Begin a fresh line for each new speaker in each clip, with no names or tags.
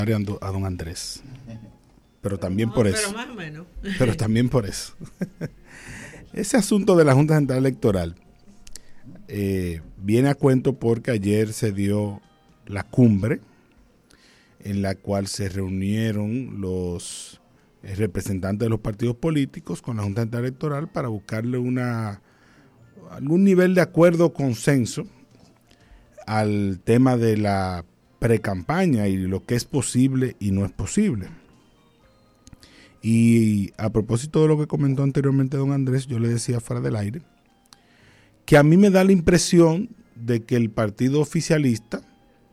a don Andrés. Pero también por eso.
Pero más o menos.
Pero también por eso. Ese asunto de la Junta Central Electoral viene a cuento porque ayer se dio la cumbre en la cual se reunieron los representantes de los partidos políticos con la Junta Central Electoral para buscarle algún nivel de acuerdo o consenso al tema de la precampaña y lo que es posible y no es posible. Y a propósito de lo que comentó anteriormente don Andrés, yo le decía fuera del aire que a mí me da la impresión de que el partido oficialista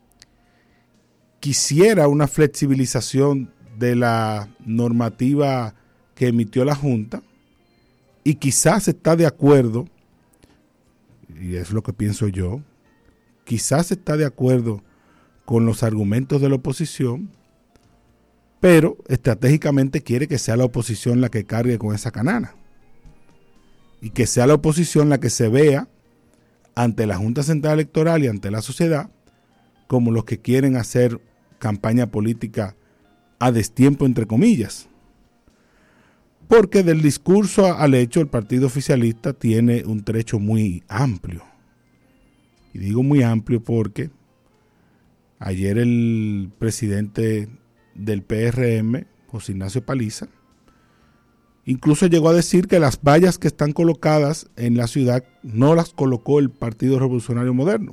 quisiera una flexibilización de la normativa que emitió la Junta y quizás está de acuerdo, y es lo que pienso yo, quizás está de acuerdo con los argumentos de la oposición, pero estratégicamente quiere que sea la oposición la que cargue con esa canana y que sea la oposición la que se vea ante la Junta Central Electoral y ante la sociedad como los que quieren hacer campaña política a destiempo, entre comillas. Porque del discurso al hecho el partido oficialista tiene un trecho muy amplio. Y digo muy amplio porque ayer el presidente del PRM, José Ignacio Paliza, incluso llegó a decir que las vallas que están colocadas en la ciudad no las colocó el Partido Revolucionario Moderno.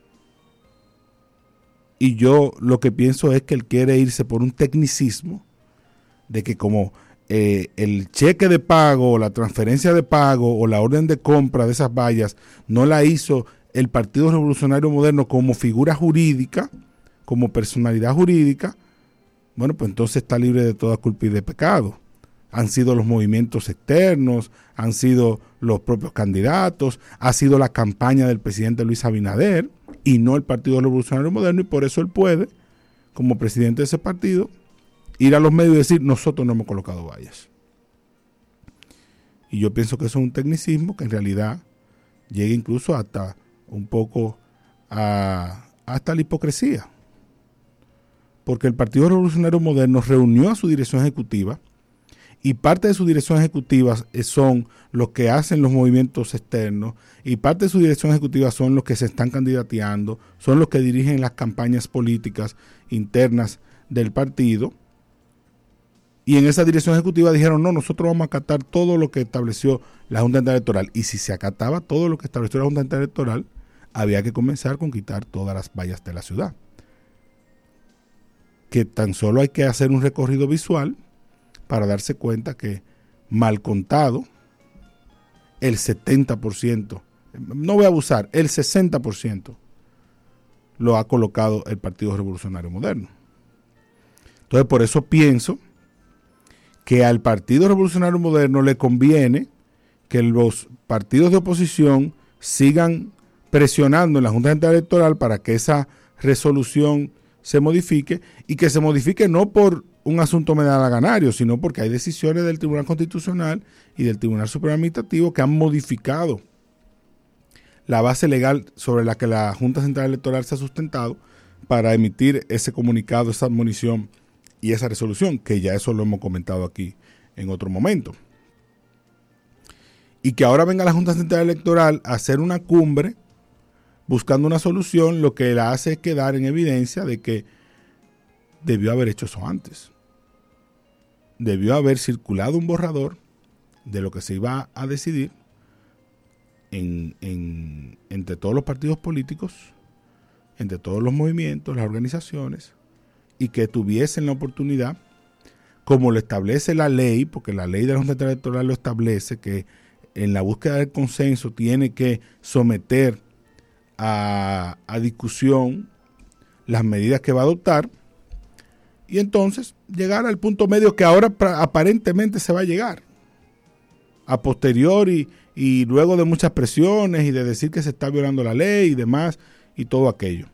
Y yo lo que pienso es que él quiere irse por un tecnicismo de que como el cheque de pago o la transferencia de pago o la orden de compra de esas vallas no la hizo el Partido Revolucionario Moderno como figura jurídica, como personalidad jurídica, bueno, pues entonces está libre de toda culpa y de pecado. Han sido los movimientos externos, han sido los propios candidatos, ha sido la campaña del presidente Luis Abinader y no el Partido Revolucionario Moderno, y por eso él puede, como presidente de ese partido, ir a los medios y decir, nosotros no hemos colocado vallas. Y yo pienso que eso es un tecnicismo que en realidad llega incluso hasta un poco hasta la hipocresía. Porque el Partido Revolucionario Moderno reunió a su dirección ejecutiva y parte de su dirección ejecutiva son los que hacen los movimientos externos y parte de su dirección ejecutiva son los que se están candidateando, son los que dirigen las campañas políticas internas del partido. Y en esa dirección ejecutiva dijeron, no, nosotros vamos a acatar todo lo que estableció la Junta Central Electoral. Y si se acataba todo lo que estableció la Junta Central Electoral, había que comenzar con quitar todas las vallas de la ciudad. Que tan solo hay que hacer un recorrido visual para darse cuenta que mal contado, el 70%, no voy a abusar, el 60% lo ha colocado el Partido Revolucionario Moderno. Entonces, por eso pienso que al Partido Revolucionario Moderno le conviene que los partidos de oposición sigan presionando en la Junta Central Electoral para que esa resolución se modifique, y que se modifique no por un asunto medalaganario, sino porque hay decisiones del Tribunal Constitucional y del Tribunal Supremo Administrativo que han modificado la base legal sobre la que la Junta Central Electoral se ha sustentado para emitir ese comunicado, esa admonición y esa resolución, que ya eso lo hemos comentado aquí en otro momento. Y que ahora venga la Junta Central Electoral a hacer una cumbre buscando una solución, lo que la hace es quedar en evidencia de que debió haber hecho eso antes. Debió haber circulado un borrador de lo que se iba a decidir entre todos los partidos políticos, entre todos los movimientos, las organizaciones, y que tuviesen la oportunidad, como lo establece la ley, porque la ley de la Junta Central Electoral lo establece, que en la búsqueda del consenso tiene que someter a discusión las medidas que va a adoptar y entonces llegar al punto medio que ahora aparentemente se va a llegar a posteriori y luego de muchas presiones y de decir que se está violando la ley y demás y todo aquello.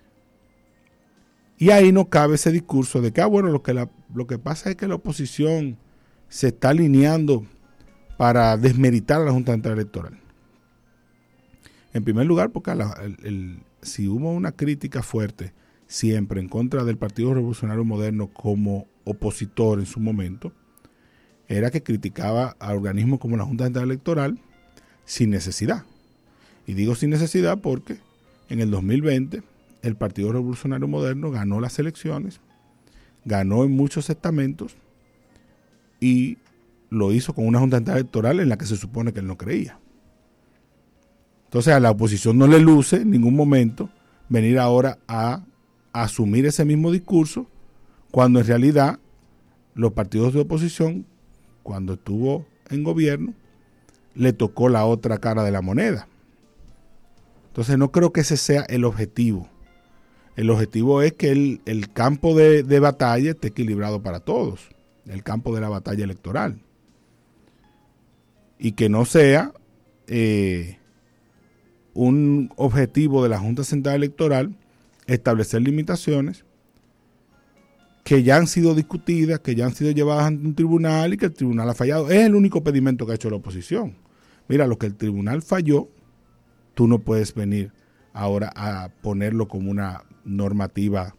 Y ahí no cabe ese discurso de que bueno, lo que pasa es que la oposición se está alineando para desmeritar a la Junta Central Electoral. En primer lugar, porque si hubo una crítica fuerte, siempre en contra del Partido Revolucionario Moderno como opositor en su momento, era que criticaba a organismos como la Junta Central Electoral sin necesidad. Y digo sin necesidad porque en el 2020 el Partido Revolucionario Moderno ganó las elecciones, ganó en muchos estamentos y lo hizo con una Junta Central Electoral en la que se supone que él no creía. Entonces a la oposición no le luce en ningún momento venir ahora a asumir ese mismo discurso cuando en realidad los partidos de oposición, cuando estuvo en gobierno, le tocó la otra cara de la moneda. Entonces no creo que ese sea el objetivo. El objetivo es que el campo de batalla esté equilibrado para todos, el campo de la batalla electoral. Y que no sea un objetivo de la Junta Central Electoral establecer limitaciones que ya han sido discutidas, que ya han sido llevadas ante un tribunal y que el tribunal ha fallado. Es el único pedimento que ha hecho la oposición. Mira, lo que el tribunal falló, tú no puedes venir ahora a ponerlo como una normativa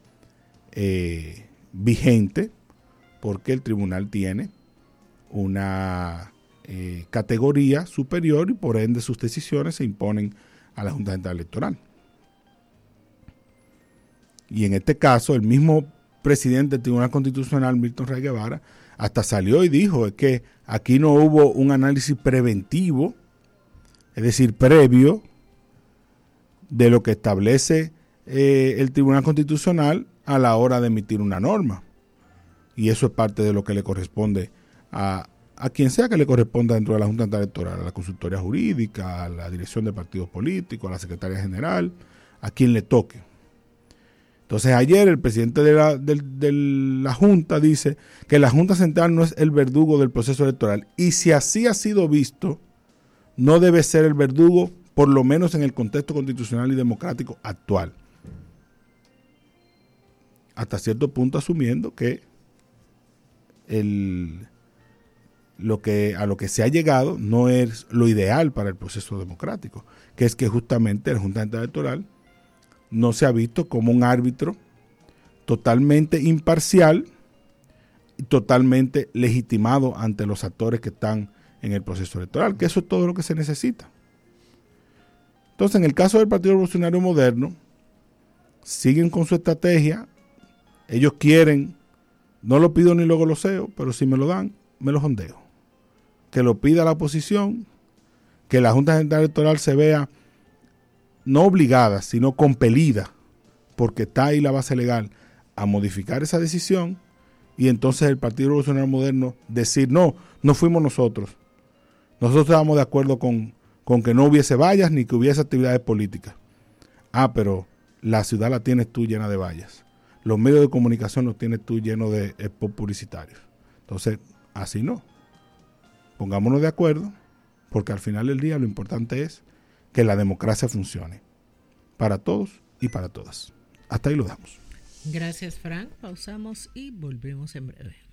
vigente, porque el tribunal tiene una categoría superior y por ende sus decisiones se imponen a la Junta Central Electoral. Y en este caso, el mismo presidente del Tribunal Constitucional, Milton Ray Guevara, hasta salió y dijo es que aquí no hubo un análisis preventivo, es decir, previo, de lo que establece el Tribunal Constitucional a la hora de emitir una norma. Y eso es parte de lo que le corresponde a quien sea que le corresponda dentro de la Junta Electoral, a la consultoría jurídica, a la dirección de partidos políticos, a la secretaria general, a quien le toque. Entonces ayer el presidente de la Junta dice que la Junta Central no es el verdugo del proceso electoral. Y si así ha sido visto, no debe ser el verdugo, por lo menos en el contexto constitucional y democrático actual. Hasta cierto punto asumiendo que a lo que se ha llegado no es lo ideal para el proceso democrático, que es que justamente la Junta Central Electoral no se ha visto como un árbitro totalmente imparcial y totalmente legitimado ante los actores que están en el proceso electoral, que eso es todo lo que se necesita. Entonces, en el caso del Partido Revolucionario Moderno, siguen con su estrategia. Ellos quieren, no lo pido ni lo goloseo, pero si me lo dan, me lo jondeo. Que lo pida la oposición, que la Junta Central Electoral se vea no obligada, sino compelida, porque está ahí la base legal, a modificar esa decisión, y entonces el Partido Revolucionario Moderno decir, no fuimos nosotros. Nosotros estábamos de acuerdo con que no hubiese vallas ni que hubiese actividades políticas. Ah, pero la ciudad la tienes tú llena de vallas. Los medios de comunicación los tienes tú llenos de spots publicitarios. Entonces, así no. Pongámonos de acuerdo, porque al final del día lo importante es que la democracia funcione para todos y para todas. Hasta ahí lo damos.
Gracias, Frank. Pausamos y volvemos en breve.